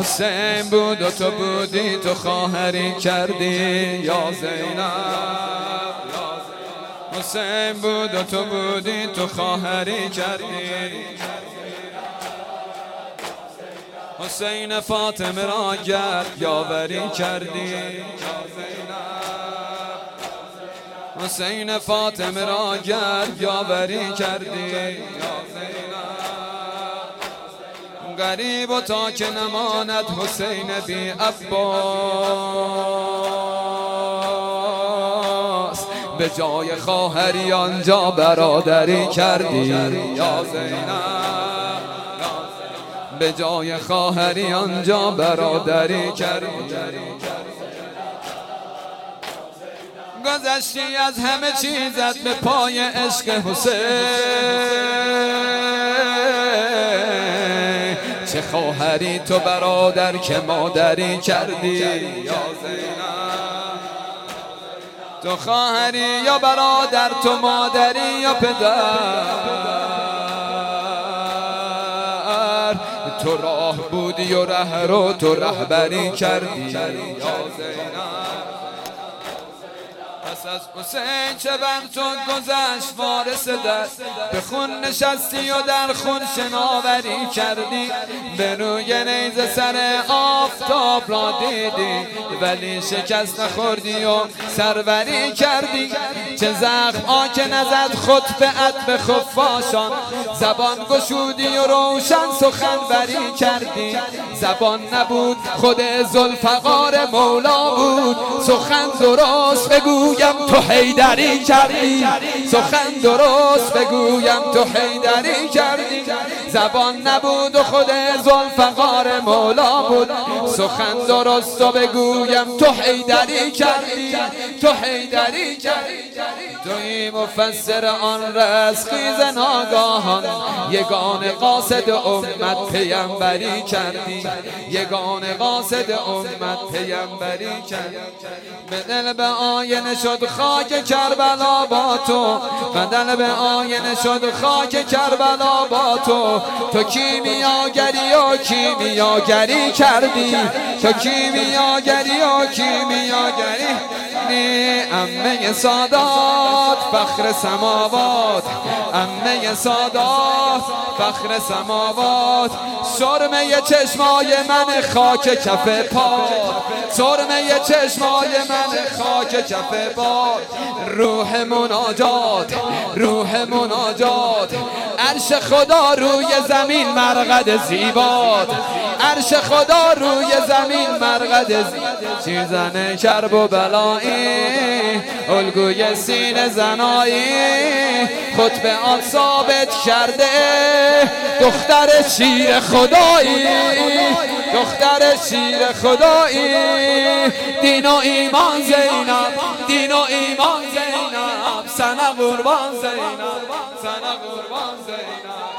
حسین بود و تو بودی، تو خواهری کردی یا زینب. حسین بود و تو بودی، تو خواهری کردی. حسین فاطمه را گرد یاوری کردی. حسین فاطمه را گرد یاوری کردی. غریب و تا که نماند حسین بی عباس، به جای خواهری آنجا برادری کردی یا زینب. به جای خواهری آنجا برادری کردی. گذشتی از همه چیزت به پای عشق حسین. چه خواهری تو برادر که مادری کردی یا زینب. تو خواهری یا برادر، تو مادری یا پدر. تو راه بودی و ره رو تو رهبری کردی یا زینب. پس از حسین چه بر تو گذشت وارث دست، به خون نشستی و در خون شناوری کردی. به روی نیزه سر آفتاب را دیدی، ولی شکست نخوردی و سروری کردی. چه زخم آکه نزد خطبه‌ات به خفاشان، زبان گشودی و روشن سخنوری کردی. زبان نبود خود ذوالفقار مولا بود، سخن درست بگویم تو حیدری کردی. سخن درست بگویم تو حیدری کردی. زبان نبود و خود ذوالفقار مولا بود، سخن درست و بگویم تو حیدری کردی. تو حیدری کردی. توی مفسر آن رستخیز ناگاهان، یگان قاصد امت پیامبری کردی. یگان قاصد امت پیامبری کردی. به دل به آینه شد خاک کربلا با تو، بدل به آینه شد خاک کربلا با تو. تو کیمیاگری و کیمیاگری کردی. تو کیمیاگری و کیمیاگری. عمه سادات فخر سماوات، عمه سادات فخر سماوات. سرمه چشمای من خاک کف پا، سرمه چشمای من خاک کف پا. روح مناجات، روح مناجات. عرش خدا روی زمین مرقد زیباد، عرش خدا روی زمین مرقد زیباد. شیرزن کرب و بلایی، الگوی سینه زنایی، خطبه آن ثابت کرده. دختر شیر خدایی، دختر شیر خدایی. دین و ایمان زینب، دین و ایمان زینب. سنه قربان زینب، سنه قربان زینب.